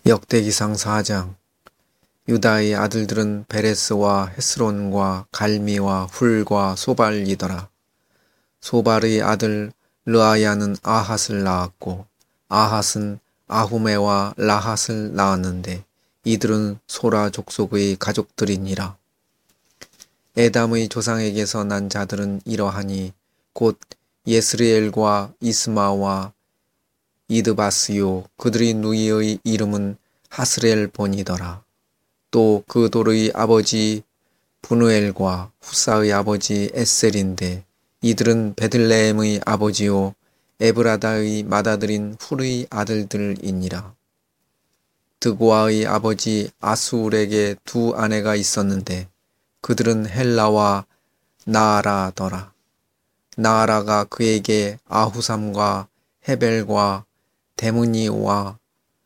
역대기상 4장. 유다의 아들들은 베레스와 헤스론과 갈미와 훌과 소발이더라. 소발의 아들 르아야는 아핫을 낳았고 아핫은 아후메와 라핫을 낳았는데 이들은 소라 족속의 가족들이니라. 에담의 조상에게서 난 자들은 이러하니 곧 예스리엘과 이스마와 이드바스요, 그들의 누이의 이름은 하스렐본이더라. 또 그 돌의 아버지 분우엘과 후사의 아버지 에셀인데 이들은 베들레헴의 아버지요 에브라다의 맏아들인 훌의 아들들이니라. 드고아의 아버지 아수울에게 두 아내가 있었는데 그들은 헬라와 나아라더라. 나아라가 그에게 아후삼과 헤벨과 데므니와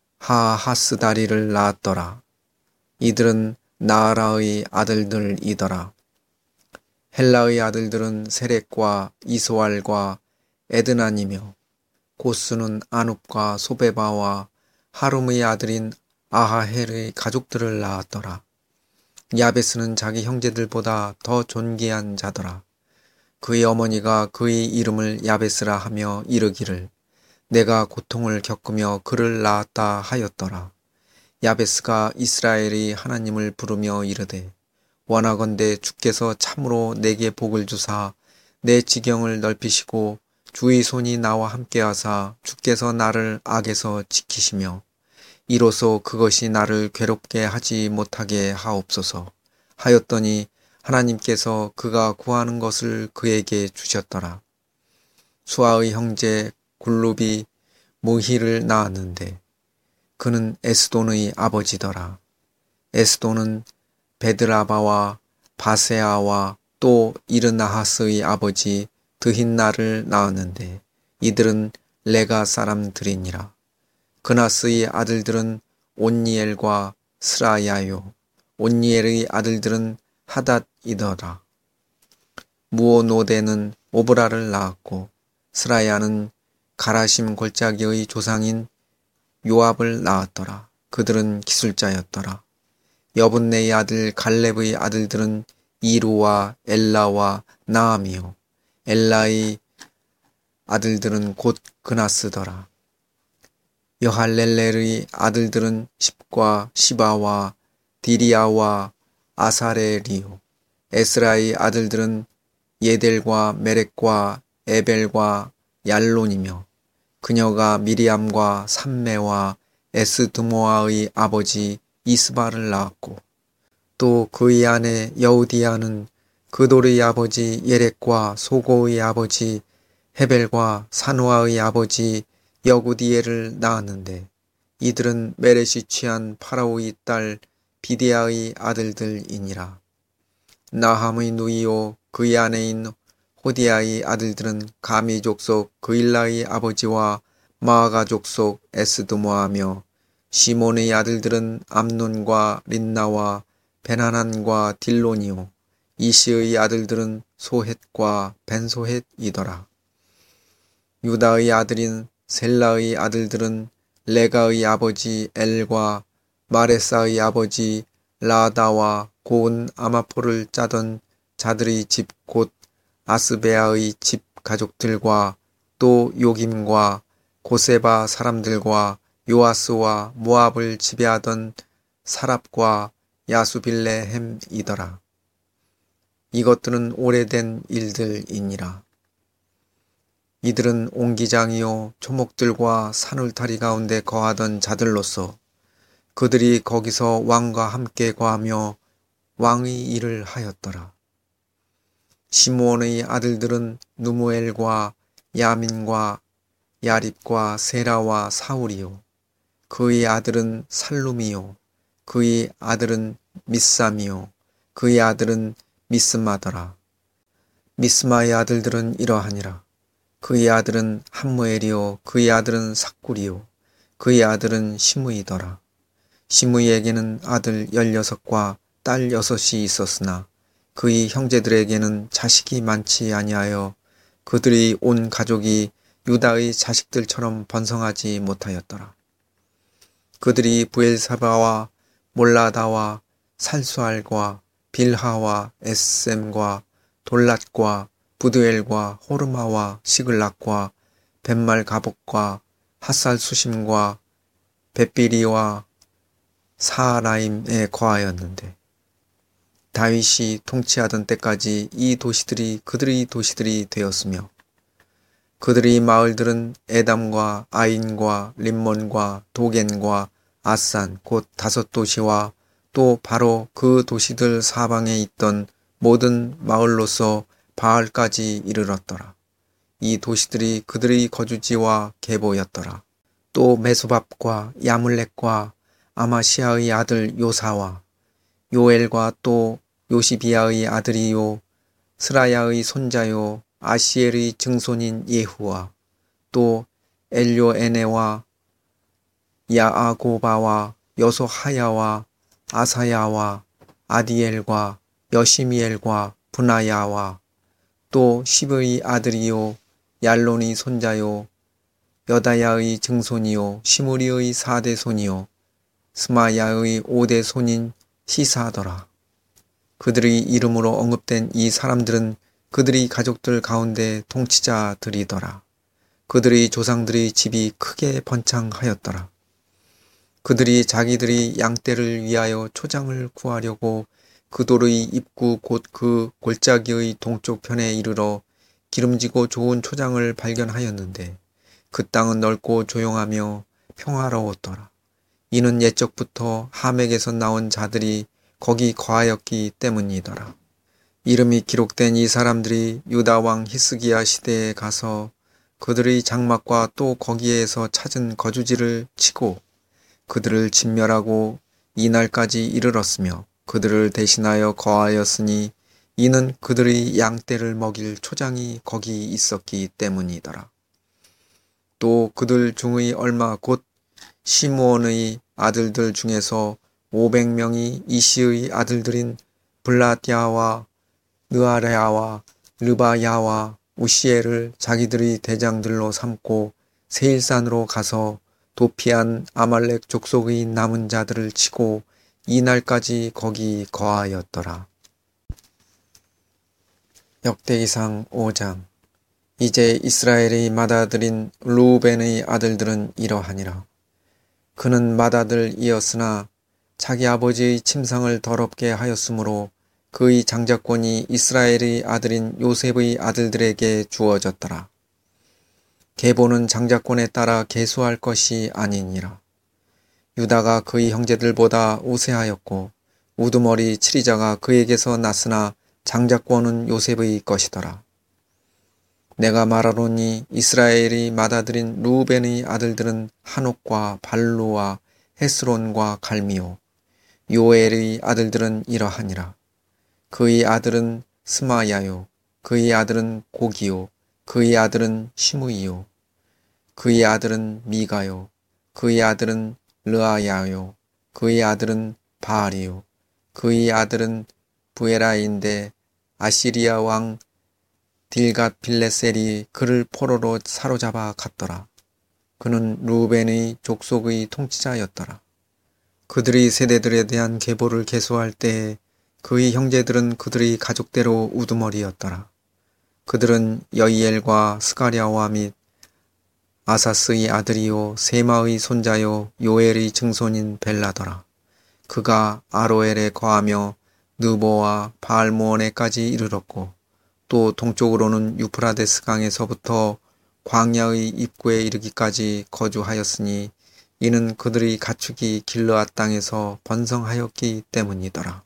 하하스다리를 낳았더라. 이들은 나아라의 아들들이더라. 헬라의 아들들은 세렉과 이소알과 에드나니며 고스는 아눕과 소베바와 하룸의 아들인 아하헬의 가족들을 낳았더라. 야베스는 자기 형제들보다 더 존귀한 자더라. 그의 어머니가 그의 이름을 야베스라 하며 이르기를 내가 고통을 겪으며 그를 낳았다 하였더라. 야베스가 이스라엘의 하나님을 부르며 이르되 원하건대 주께서 참으로 내게 복을 주사 내 지경을 넓히시고 주의 손이 나와 함께하사 주께서 나를 악에서 지키시며 이로써 그것이 나를 괴롭게 하지 못하게 하옵소서 하였더니 하나님께서 그가 구하는 것을 그에게 주셨더라. 수아의 형제 굴룹이 무히를 낳았는데 그는 에스돈의 아버지더라. 에스돈은 베드라바와 바세아와 또 이르나하스의 아버지 드힌나를 낳았는데 이들은 레가 사람들이니라. 그나스의 아들들은 온니엘과 스라야요. 온니엘의 아들들은 하닷이더라. 무오노데는 오브라를 낳았고 스라야는 가라심 골짜기의 조상인 요압을 낳았더라. 그들은 기술자였더라. 여분네의 아들 갈렙의 아들들은 이루와 엘라와 나암이요. 엘라의 아들들은 곧 그나스더라. 여할렐렐의 아들들은 십과 시바와 디리아와 아사렐이요. 에스라의 아들들은 예델과 메렉과 에벨과 얄론이며 그녀가 미리암과 삼매와 에스드모아의 아버지 이스바를 낳았고 또 그의 아내 여우디아는 그돌의 아버지 예렉과 소고의 아버지 헤벨과 사노아의 아버지 여구디엘을 낳았는데 이들은 메렛이 취한 파라오의 딸 비데아의 아들들이니라. 나함의 누이요 그의 아내인 호디아의 아들들은 가미 족속 그일라의 아버지와 마아가 족속 에스드모아며 시몬의 아들들은 암논과 린나와 베나난과 딜론이요 이시의 아들들은 소헷과 벤소헷이더라. 유다의 아들인 셀라의 아들들은 레가의 아버지 엘과 마레사의 아버지 라다와 고운 아마포를 짜던 자들의 집 곧 아스베아의 집 가족들과 또 요김과 고세바 사람들과 요아스와 모압을 지배하던 사랍과 야수빌레헴이더라. 이것들은 오래된 일들이니라. 이들은 옹기장이요 초목들과 산울타리 가운데 거하던 자들로서 그들이 거기서 왕과 함께 거하며 왕의 일을 하였더라. 시므온의 아들들은 누무엘과 야민과 야립과 세라와 사울이요. 그의 아들은 살룸이요. 그의 아들은 미삼이요. 그의 아들은 미스마더라. 미스마의 아들들은 이러하니라. 그의 아들은 함무엘이요. 그의 아들은 삭굴이요. 그의 아들은 시므이더라. 시므이에게는 아들 16과 딸 6이 있었으나 그의 형제들에게는 자식이 많지 아니하여 그들의 온 가족이 유다의 자식들처럼 번성하지 못하였더라. 그들이 부엘사바와 몰라다와 살수알과 빌하와 에셈과 돌랏과 부드엘과 호르마와 시글락과 벳말가복과 핫살수심과 벳비리와 사라임에 거하였는데 다윗이 통치하던 때까지 이 도시들이 그들의 도시들이 되었으며 그들의 마을들은 에담과 아인과 림몬과 도겐과 아산 곧 5도시와 또 바로 그 도시들 사방에 있던 모든 마을로서 바알까지 이르렀더라. 이 도시들이 그들의 거주지와 계보였더라. 또 메소밥과 야물렉과 아마시아의 아들 요사와 요엘과 또 요시비아의 아들이요 스라야의 손자요 아시엘의 증손인 예후와 또 엘요에네와 야아고바와 여소하야와 아사야와 아디엘과 여시미엘과 분하야와 또 시브의 아들이요 얄론의 손자요 여다야의 증손이요 시므리의 4대 손이요 스마야의 5대 손인 시사더라. 그들의 이름으로 언급된 이 사람들은 그들의 가족들 가운데 통치자들이더라. 그들의 조상들의 집이 크게 번창하였더라. 그들이 자기들의 양떼를 위하여 초장을 구하려고 그 돌의 입구 곧 그 골짜기의 동쪽 편에 이르러 기름지고 좋은 초장을 발견하였는데 그 땅은 넓고 조용하며 평화로웠더라. 이는 옛적부터 하멕에서 나온 자들이 거기 거하였기 때문이더라. 이름이 기록된 이 사람들이 유다 왕 히스기야 시대에 가서 그들의 장막과 또 거기에서 찾은 거주지를 치고 그들을 진멸하고 이날까지 이르렀으며 그들을 대신하여 거하였으니 이는 그들의 양떼를 먹일 초장이 거기 있었기 때문이더라. 또 그들 중의 얼마 곧 시므온의 아들들 중에서 500명이 이시의 아들들인 블라디아와 느아레아와 르바야와 우시엘을 자기들의 대장들로 삼고 세일산으로 가서 도피한 아말렉 족속의 남은 자들을 치고 이날까지 거기 거하였더라. 역대기상 5장. 이제 이스라엘의 맏아들인 르우벤의 아들들은 이러하니라. 그는 맏아들이었으나 자기 아버지의 침상을 더럽게 하였으므로 그의 장자권이 이스라엘의 아들인 요셉의 아들들에게 주어졌더라. 계보는 장자권에 따라 계수할 것이 아니니라. 유다가 그의 형제들보다 우세하였고 우두머리 치리자가 그에게서 났으나 장자권은 요셉의 것이더라. 내가 말하노니 이스라엘의 맏아들인 르우벤의 아들들은 한옥과 발루와 헤스론과 갈미요 요엘의 아들들은 이러하니라. 그의 아들은 스마야요 그의 아들은 고기요 그의 아들은 시므이요 그의 아들은 미가요 그의 아들은 르아야요 그의 아들은 바알이요 그의 아들은 부에라인데 아시리아 왕 딜갓 빌레셀이 그를 포로로 사로잡아 갔더라. 그는 르우벤의 족속의 통치자였더라. 그들의 세대들에 대한 계보를 계수할 때에 그의 형제들은 그들의 가족대로 우두머리였더라. 그들은 여이엘과 스가랴와 및 아사스의 아들이요 세마의 손자요 요엘의 증손인 벨라더라. 그가 아로엘에 거하며 느보와 바알모온에까지 이르렀고 또 동쪽으로는 유프라데스 강에서부터 광야의 입구에 이르기까지 거주하였으니 이는 그들의 가축이 길르앗 땅에서 번성하였기 때문이더라.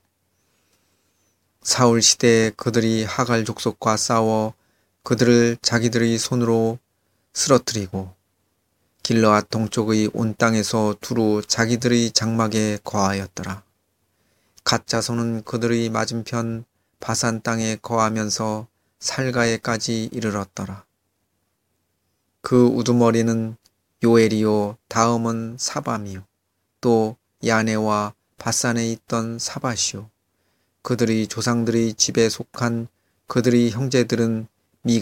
사울 시대에 그들이 하갈 족속과 싸워 그들을 자기들의 손으로 쓰러뜨리고 길르앗 동쪽의 온 땅에서 두루 자기들의 장막에 거하였더라. 갓 자손은 그들의 맞은편 바산 땅에 거하면서 살가에까지 이르렀더라. 그 우두머리는 요엘이요 다음은 사밤이요 또 야네와 바산에 있던 사바시요 그들의 조상들의 집에 속한 그들의 형제들은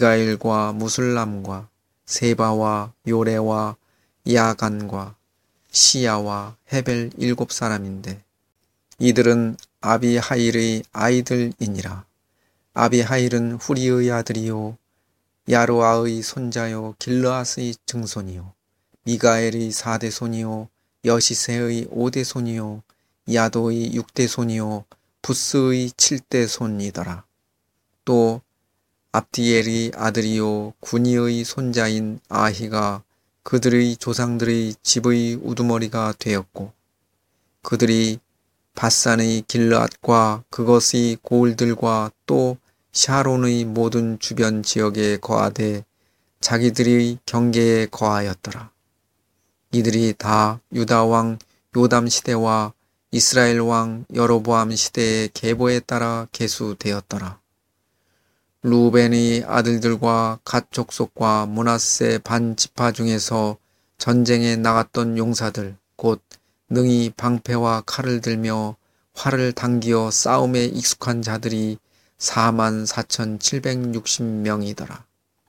미가엘과 무술람과 세바와 요레와 야간과 시야와 헤벨 7사람인데 이들은 아비하일의 아이들이니라. 아비하일은 후리의 아들이요 야로아의 손자요 길르앗의 증손이요 미가엘의 4대손이요 여시세의 5대손이요 야도의 6대손이요 부스의 7대손이더라. 또 압디엘의 아들이요 군이의 손자인 아히가 그들의 조상들의 집의 우두머리가 되었고 그들이 바산의 길르앗과 그것의 고을들과 또 샤론의 모든 주변 지역에 거하되 자기들의 경계에 거하였더라. 이들이 다 유다 왕 요담 시대와 이스라엘 왕 여로보암 시대의 계보에 따라 계수되었더라. 루벤의 아들들과 갓 족속과 므낫세 반 지파 중에서 전쟁에 나갔던 용사들 곧 능히 방패와 칼을 들며 활을 당기어 싸움에 익숙한 자들이 44,760명이더라.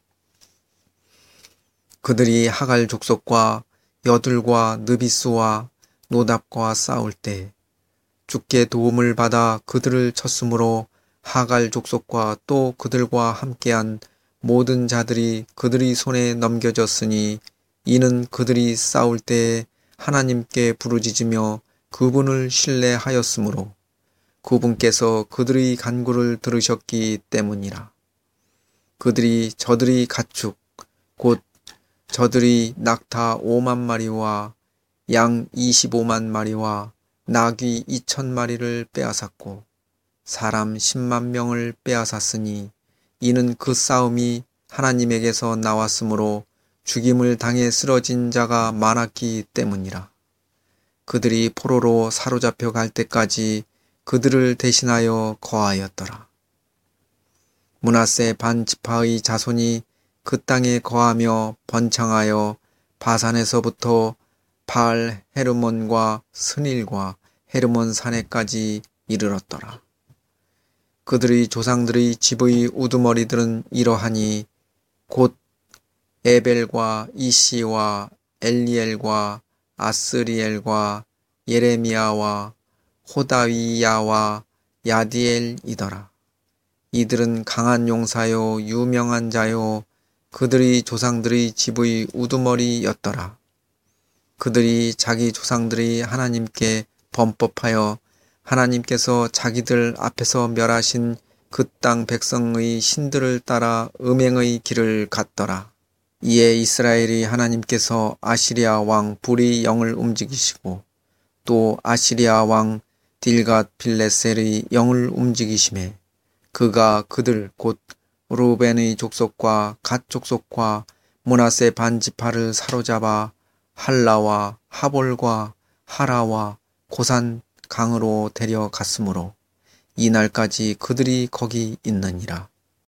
그들이 하갈 족속과 여둘과 느비스와 노답과 싸울 때 주께 도움을 받아 그들을 쳤으므로 하갈 족속과 또 그들과 함께한 모든 자들이 그들의 손에 넘겨졌으니 이는 그들이 싸울 때에 하나님께 부르짖으며 그분을 신뢰하였으므로 그분께서 그들의 간구를 들으셨기 때문이라. 그들이 저들의 가축 곧 저들의 낙타 5만 마리와 양 25만 마리와 나귀 2,000마리를 빼앗았고 사람 10만 명을 빼앗았으니 이는 그 싸움이 하나님에게서 나왔으므로 죽임을 당해 쓰러진 자가 많았기 때문이라. 그들이 포로로 사로잡혀 갈 때까지 그들을 대신하여 거하였더라. 므낫세 반 지파의 자손이 그 땅에 거하며 번창하여 바산에서부터 바알 헤르몬과 스닐과 헤르몬 산에까지 이르렀더라. 그들의 조상들의 집의 우두머리들은 이러하니 곧 에벨과 이시와 엘리엘과 아스리엘과 예레미야와 호다위야와 야디엘이더라. 이들은 강한 용사요 유명한 자요 그들의 조상들의 집의 우두머리였더라. 그들이 자기 조상들이 하나님께 범법하여 하나님께서 자기들 앞에서 멸하신 그 땅 백성의 신들을 따라 음행의 길을 갔더라. 이에 이스라엘이 하나님께서 아시리아 왕 불의 영을 움직이시고 또 아시리아 왕 딜갓 빌레셀의 영을 움직이심에 그가 그들 곧 루벤의 족속과 갓 족속과 므낫세 반 지파를 사로잡아 할라와 하볼과 하라와 고산 강으로 데려갔으므로 이날까지 그들이 거기 있느니라.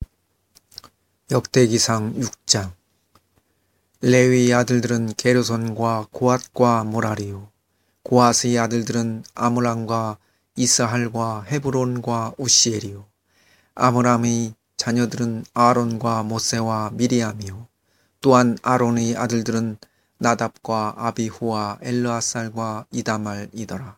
역대기상 6장. 레위의 아들들은 게르손과 고앗과 모라리요 고앗의 아들들은 아므람과 이스할과 헤브론과 우시엘이요 아므람의 자녀들은 아론과 모세와 미리암이요 또한 아론의 아들들은 나답과 아비후와 엘르아살과 이다말이더라.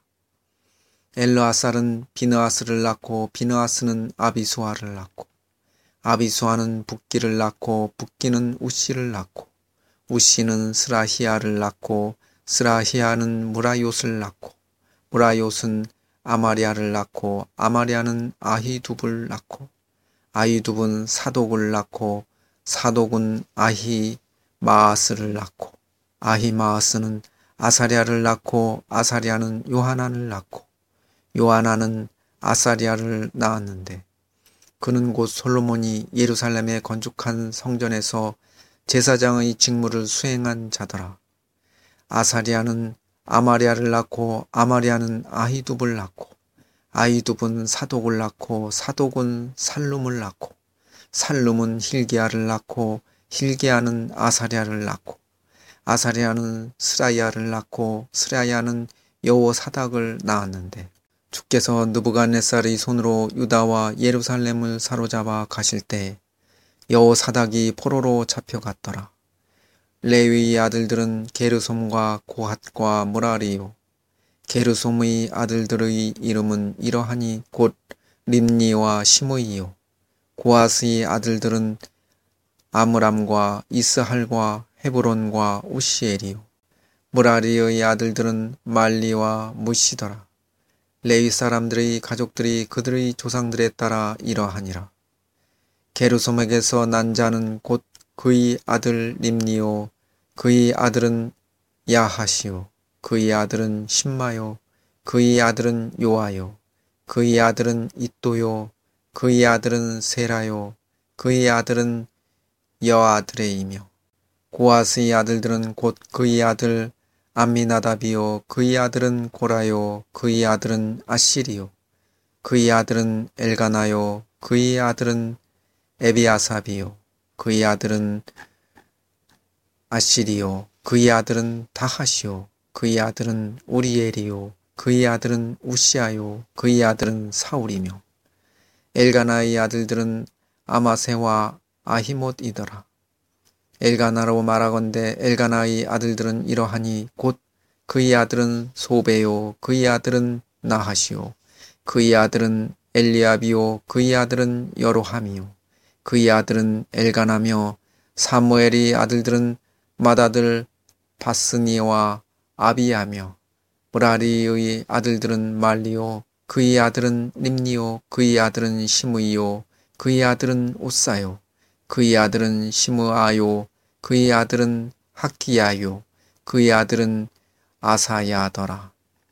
엘르아살은 비느하스를 낳고 비느하스는 아비수아를 낳고 아비수아는 붓기를 낳고 붓기는 우시를 낳고 우시는 스라히야를 낳고 스라히야는 무라요스를 낳고 무라요스는 아마리아를 낳고 아마리아는 아히두브를 낳고 아히두브는 사독을 낳고 사독은 아히마아스를 낳고 아히마아스는 아사랴를 낳고 아사랴는 요하난을 낳고 요하난은 아사랴를 낳았는데 그는 곧 솔로몬이 예루살렘에 건축한 성전에서 제사장의 직무를 수행한 자더라. 아사랴는 아마랴를 낳고 아마랴는 아히두브를 낳고 아히두브는 사독을 낳고 사독은 살룸을 낳고 살룸은 힐기야를 낳고 힐기야는 아사랴를 낳고 아사랴는 스라야를 낳고 스라야는 여호사닥을 낳았는데 주께서 느부갓네살의 손으로 유다와 예루살렘을 사로잡아 가실 때 여호사닥이 포로로 잡혀갔더라. 레위의 아들들은 게르솜과 고핫과 무라리요. 게르솜의 아들들의 이름은 이러하니 곧 림니와 시므이요. 고핫의 아들들은 아므람과 이스할과 헤브론과 우시엘이요. 무라리의 아들들은 말리와 무시더라. 레위 사람들의 가족들이 그들의 조상들에 따라 이러하니라. 게르솜에게서 난 자는 곧 그의 아들 림니요. 그의 아들은 야하시요. 그의 아들은 심마요. 그의 아들은 요아요. 그의 아들은 잇도요. 그의 아들은 세라요. 그의 아들은 여아드레이며. 고핫의 아들들은 곧 그의 아들 암미나답이요. 그의 아들은 고라요. 그의 아들은 아시리요. 그의 아들은 엘가나요. 그의 아들은 에비아삽이요. 그의 아들은 아시리요. 그의 아들은 다하시요. 그의 아들은 우리엘이요. 그의 아들은 우시아요. 그의 아들은 사울이며. 엘가나의 아들들은 아마세와 아히못이더라. 엘가나로 말하건대 엘가나의 아들들은 이러하니 곧 그의 아들은 소베요. 그의 아들은 나하시요. 그의 아들은 엘리압이요. 그의 아들은 여로함이요. 그의 아들은 엘가나며. 사무엘의 아들들은 맏아들 바스니와 아비야며. 무라리의 아들들은 말리요. 그의 아들은 림니요. 그의 아들은 시므이요. 그의 아들은 오사요. 그의 아들은 시므아요. 그의 아들은 학기야요. 그의 아들은 아사야더라.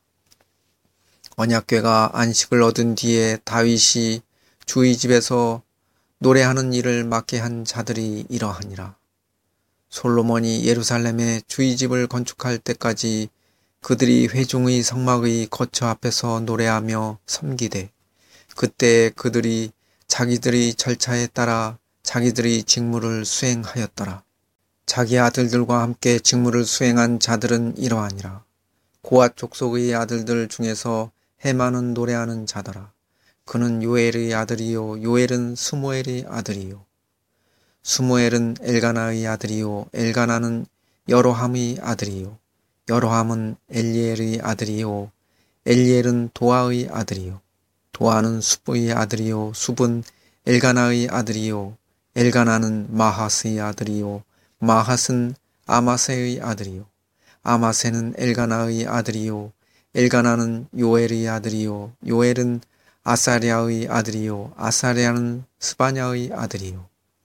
언약궤가 안식을 얻은 뒤에 다윗이 주의 집에서 노래하는 일을 맡게 한 자들이 이러하니라. 솔로몬이 예루살렘에 주의 집을 건축할 때까지 그들이 회중의 성막의 거처 앞에서 노래하며 섬기되, 그때 그들이 자기들의 절차에 따라 자기들의 직무를 수행하였더라. 자기 아들들과 함께 직무를 수행한 자들은 이러하니라. 고핫 족속의 아들들 중에서 헤만은 노래하는 자더라. 그는 요엘의 아들이요. 요엘은 스무엘의 아들이요. 스무엘은 엘가나의 아들이요. 엘가나는 여로함의 아들이요. 여로함은 엘리엘의 아들이요. 엘리엘은 도아의 아들이요. 도아는 숲의 아들이요. 숲은 엘가나의 아들이요. 엘가나는 마핫의 아들이요. 마핫은 아마세의 아들이요. 아마세는 엘가나의 아들이요. 엘가나는 요엘의 아들이요. 요엘은 아사랴의 아들이요. 아사랴는 스바냐의 아들이요.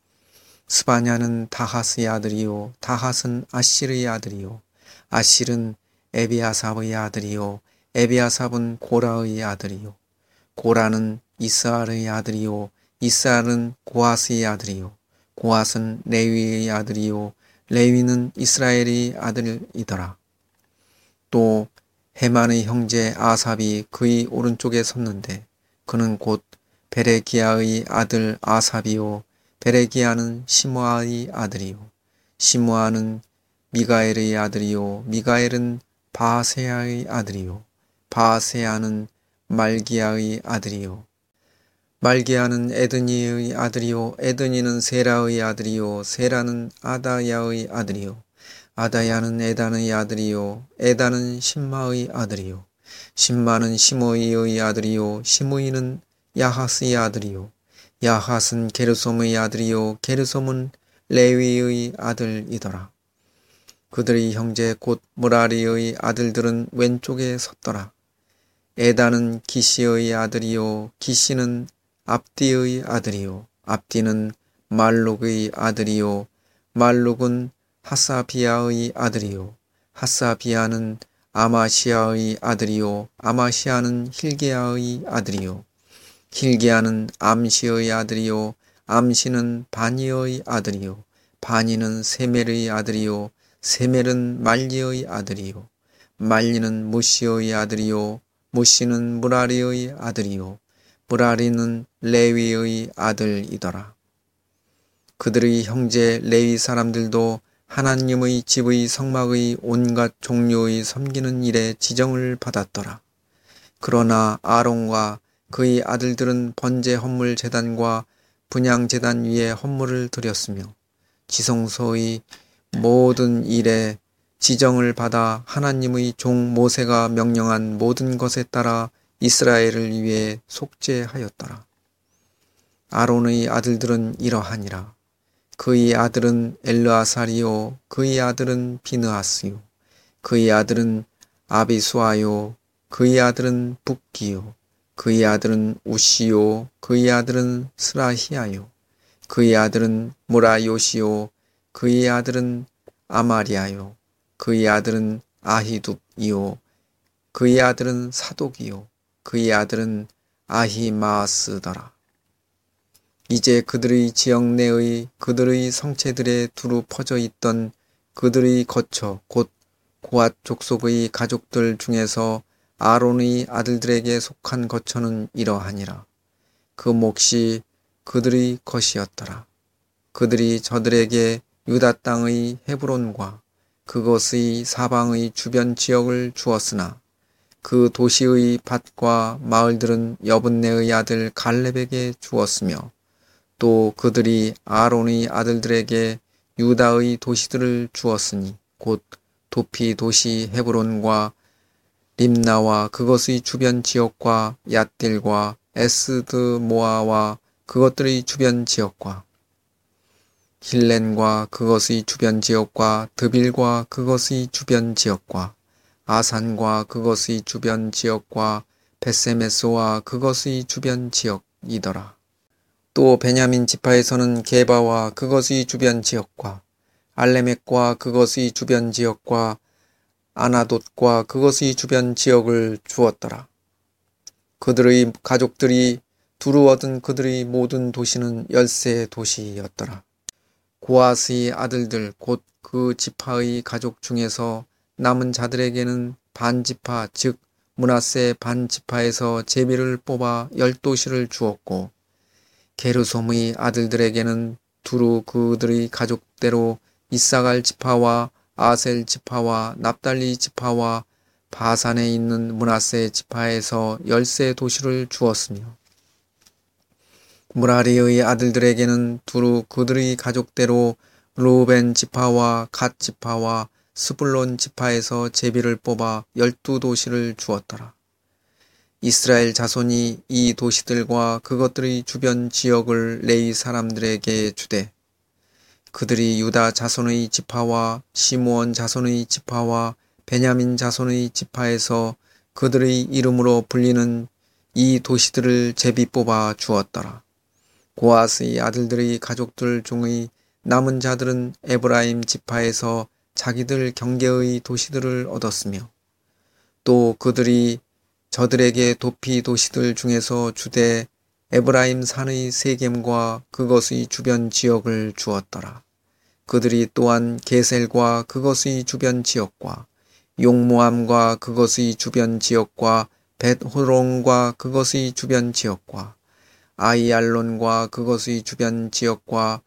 스바냐는 다핫의 아들이요. 다핫은 아실의 아들이요. 아실은 에비아삽의 아들이요. 에비아삽은 고라의 아들이요. 고라는 이스알의 아들이요. 이스알은 고핫의 아들이요. 고핫은 레위의 아들이요. 레위는 이스라엘의 아들이더라. 또 헤만의 형제 아삽이 그의 오른쪽에 섰는데 그는 곧 베레기야의 아들 아삽이요. 베레기야는 시므아의 아들이요. 시므아는 미가엘의 아들이요. 미가엘은 바세야의 아들이요. 바세야는 말기야의 아들이요. 말기야는 에드니의 아들이요. 에드니는 세라의 아들이요. 세라는 아다야의 아들이요. 아다야는 에단의 아들이요. 에단은 심마의 아들이요. 심마는 시므이의 아들이요. 시므이는 야핫의 아들이요. 야핫은 게르솜의 아들이요. 게르솜은 레위의 아들이더라. 그들의 형제 곧 무라리의 아들들은 왼쪽에 섰더라. 에단은 기시의 아들이요. 기시는 압디의 아들이요. 압디는 말룩의 아들이요. 말룩은 하사비야의 아들이요. 하사비야는 아마시아의 아들이요. 아마시아는 힐게야의 아들이요. 힐게야는 암시의 아들이요. 암시는 바니의 아들이요. 바니는 세멜의 아들이요. 세멜은 말리의 아들이요. 말리는 무시의 아들이요. 무시는 무라리의 아들이요. 무라리는 레위의 아들이더라. 그들의 형제 레위 사람들도 하나님의 집의 성막의 온갖 종류의 섬기는 일에 지정을 받았더라. 그러나 아론과 그의 아들들은 번제 헌물 제단과 분향 제단 위에 헌물을 드렸으며 지성소의 모든 일에 지정을 받아 하나님의 종 모세가 명령한 모든 것에 따라 이스라엘을 위해 속죄하였더라. 아론의 아들들은 이러하니라. 그의 아들은 엘르아살이요 그의 아들은 비느하스요 그의 아들은 아비수아요 그의 아들은 붓기요 그의 아들은 우시요 그의 아들은 스라히아요 그의 아들은 무라요시요 그의 아들은 아마리아요 그의 아들은 아히둡이요 그의 아들은 사독이요 그의 아들은 아히마스더라. 이제 그들의 지역 내의 그들의 성체들에 두루 퍼져 있던 그들의 거처 곧 고앗 족속의 가족들 중에서 아론의 아들들에게 속한 거처는 이러하니라. 그 몫이 그들의 것이었더라. 그들이 저들에게 유다 땅의 헤브론과 그것의 사방의 주변 지역을 주었으나 그 도시의 밭과 마을들은 여분네의 아들 갈렙에게 주었으며 또 그들이 아론의 아들들에게 유다의 도시들을 주었으니 곧 도피 도시 헤브론과 림나와 그것의 주변 지역과 얏딜과 에스드모아와 그것들의 주변 지역과 힐렌과 그것의 주변 지역과 드빌과 그것의 주변 지역과 아산과 그것의 주변 지역과 베세메소와 그것의 주변 지역이더라. 또 베냐민 지파에서는 게바와 그것의 주변 지역과 알레멕과 그것의 주변 지역과 아나돗과 그것의 주변 지역을 주었더라. 그들의 가족들이 두루 얻은 그들의 모든 도시는 13도시였더라. 고앗의 아들들 곧 그 지파의 가족 중에서 남은 자들에게는 반지파 즉 므낫세 반지파에서 제비를 뽑아 10도시를 주었고 게르솜의 아들들에게는 두루 그들의 가족대로 이사갈 지파와 아셀 지파와 납달리 지파와 바산에 있는 므낫세 지파에서 13도시를 주었으며 무라리의 아들들에게는 두루 그들의 가족대로 루벤 지파와 갓 지파와 스불론 지파에서 제비를 뽑아 12도시를 주었더라. 이스라엘 자손이 이 도시들과 그것들의 주변 지역을 레위 사람들에게 주되 그들이 유다 자손의 지파와 시므온 자손의 지파와 베냐민 자손의 지파에서 그들의 이름으로 불리는 이 도시들을 제비 뽑아 주었더라. 고앗의 아들들의 가족들 중의 남은 자들은 에브라임 지파에서 자기들 경계의 도시들을 얻었으며 또 그들이 저들에게 도피 도시들 중에서 주되 에브라임 산의 세겜과 그것의 주변 지역을 주었더라. 그들이 또한 게셀과 그것의 주변 지역과 용모함과 그것의 주변 지역과 벳호론과 그것의 주변 지역과 아이알론과 그것의 주변 지역과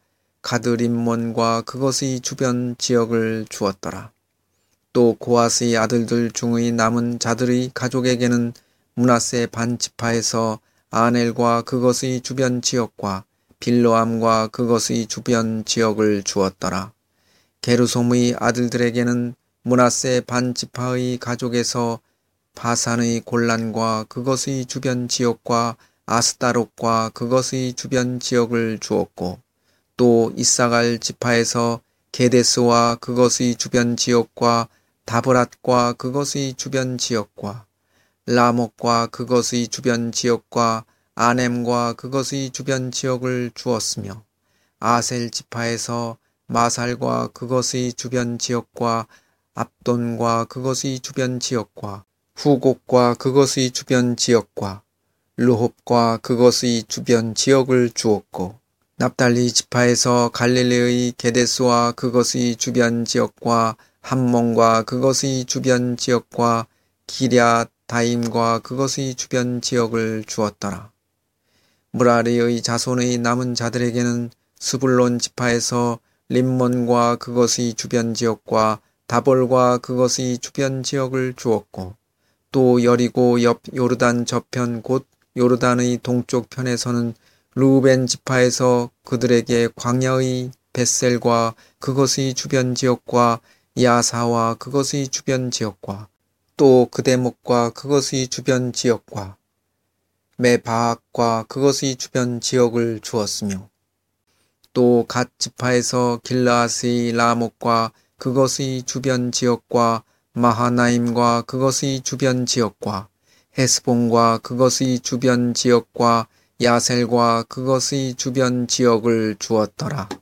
가드림몬과 그것의 주변 지역을 주었더라. 또 고앗의 아들들 중의 남은 자들의 가족에게는 므낫세 반지파에서 아넬과 그것의 주변 지역과 빌로암과 그것의 주변 지역을 주었더라. 게르솜의 아들들에게는 므낫세 반지파의 가족에서 바산의 골란과 그것의 주변 지역과 아스다롯과 그것의 주변 지역을 주었고 또 이사갈 지파에서 게데스와 그것의 주변 지역과 다브랏과 그것의 주변 지역과 라목과 그것의 주변 지역과 아넴과 그것의 주변 지역을 주었으며 아셀 지파에서 마살과 그것의 주변 지역과 압돈과 그것의 주변 지역과 후곡과 그것의 주변 지역과 르홉과 그것의 주변 지역을 주었고 납달리 지파에서 갈릴리의 게데스와 그것의 주변 지역과 함몬과 그것의 주변 지역과 기랴다임과 그것의 주변 지역을 주었더라. 무라리의 자손의 남은 자들에게는 스불론 지파에서 림몬과 그것의 주변 지역과 다볼과 그것의 주변 지역을 주었고 또 여리고 옆 요르단 저편 곧 요르단의 동쪽 편에서는 르우벤 지파에서 그들에게 광야의 벳셀과 그것의 주변 지역과 야사와 그것의 주변 지역과 또 그대목과 그것의 주변 지역과 메바악과 그것의 주변 지역을 주었으며 또 갓 지파에서 길르앗의 라못과 그것의 주변 지역과 마하나임과 그것의 주변 지역과 헤스본과 그것의 주변 지역과 야셀과 그것의 주변 지역을 주었더라.